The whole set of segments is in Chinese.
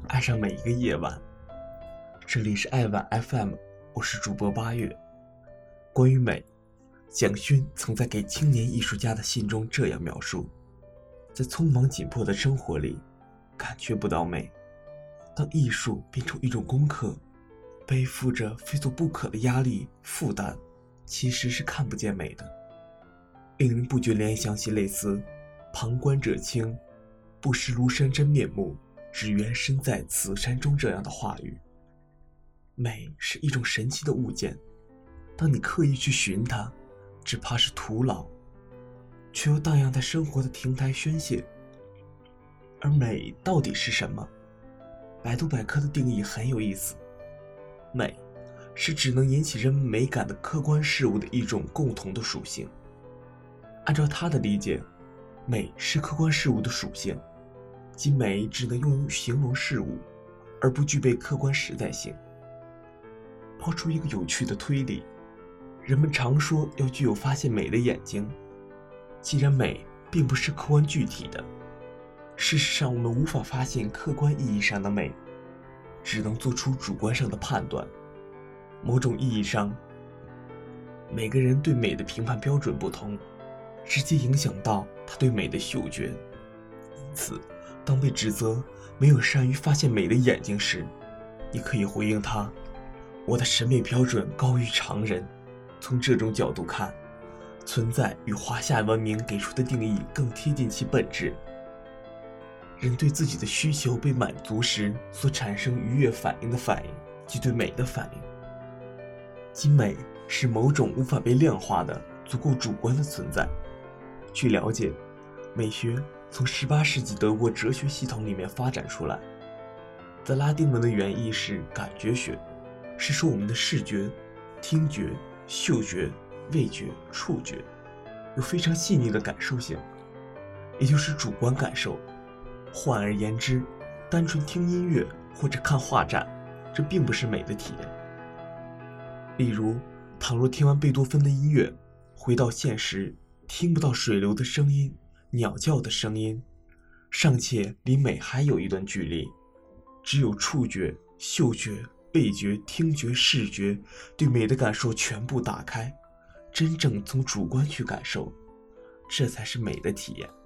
爱上每一个夜晚。这里是爱晚 FM， 我是主播八月。关于美，蒋勋曾在给青年艺术家的信中这样描述：在匆忙紧迫的生活里，感觉不到美。当艺术变成一种功课，背负着非做不可的压力负担，其实是看不见美的，令人不觉联想起类似旁观者清，不识庐山真面目，只缘身在此山中这样的话语。美是一种神奇的物件，当你刻意去寻它，只怕是徒劳，却又荡漾在生活的亭台宣泄。而美到底是什么？百度百科的定义很有意思，美是只能引起人们美感的客观事物的一种共同的属性。按照他的理解，美是客观事物的属性，即美只能用于形容事物，而不具备客观实在性。抛出一个有趣的推理，人们常说要具有发现美的眼睛。既然美并不是客观具体的，事实上我们无法发现客观意义上的美，只能做出主观上的判断。某种意义上，每个人对美的评判标准不同，直接影响到他对美的嗅觉。因此，当被指责没有善于发现美的眼睛时，你可以回应他：我的审美标准高于常人。从这种角度看，存在与华夏文明给出的定义更贴近其本质。人对自己的需求被满足时所产生愉悦反应的反应，即对美的反应。即美是某种无法被量化的足够主观的存在。据了解，美学从18世纪德国哲学系统里面发展出来，在拉丁文的原意是感觉学，是说我们的视觉、听觉、嗅觉、味觉、触觉有非常细腻的感受性，也就是主观感受。换而言之，单纯听音乐或者看画展，这并不是美的体验。例如，倘若听完贝多芬的音乐，回到现实，听不到水流的声音、鸟叫的声音，尚且离美还有一段距离。只有触觉、嗅觉、味觉、听觉、视觉对美的感受全部打开，真正从主观去感受，这才是美的体验。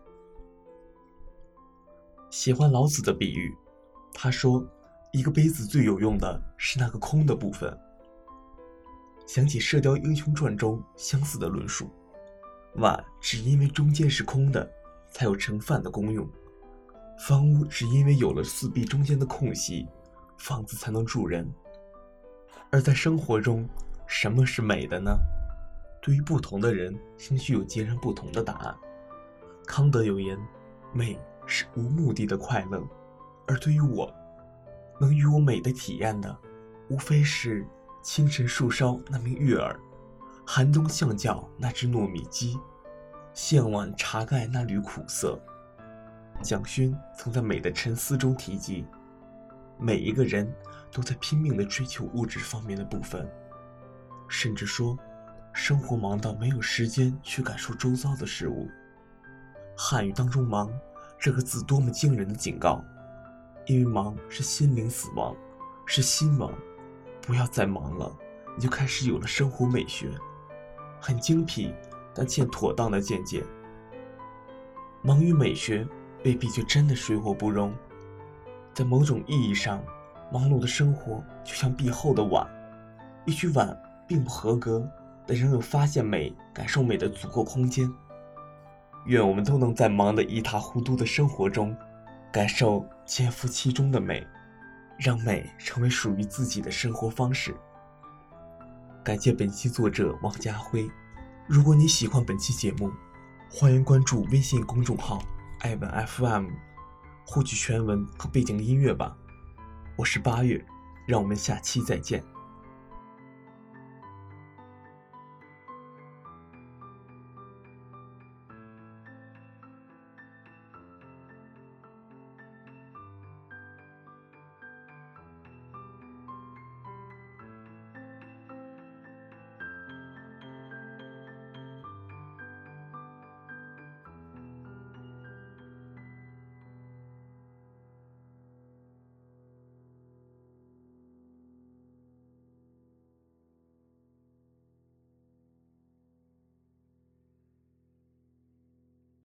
喜欢老子的比喻，他说一个杯子最有用的是那个空的部分。想起《射雕英雄传》中相似的论述，碗只因为中间是空的才有盛饭的功用，房屋只因为有了四壁中间的空隙，房子才能住人。而在生活中，什么是美的呢？对于不同的人，兴许有截然不同的答案。康德有言，美是无目的的快乐，而对于我，能与我美的体验的，无非是清晨树梢那名月儿，寒冬巷角那只糯米鸡，向晚茶盖那缕苦涩。蒋勋曾在《美的沉思》中提及，每一个人都在拼命地追求物质方面的部分，甚至说生活忙到没有时间去感受周遭的事物。汉语当中忙这个字多么惊人的警告，因为忙是心灵死亡，是心亡。不要再忙了，你就开始有了生活美学，很精辟，但欠妥当的见解。忙于美学未必就真的水火不容。在某种意义上，忙碌的生活就像壁厚的碗，一曲碗并不合格，但仍有发现美、感受美的足够空间。愿我们都能在忙得一塌糊涂的生活中，感受潜伏其中的美，让美成为属于自己的生活方式。感谢本期作者王家辉。如果你喜欢本期节目，欢迎关注微信公众号爱晚 FM， 获取全文和背景音乐吧。我是八月，让我们下期再见。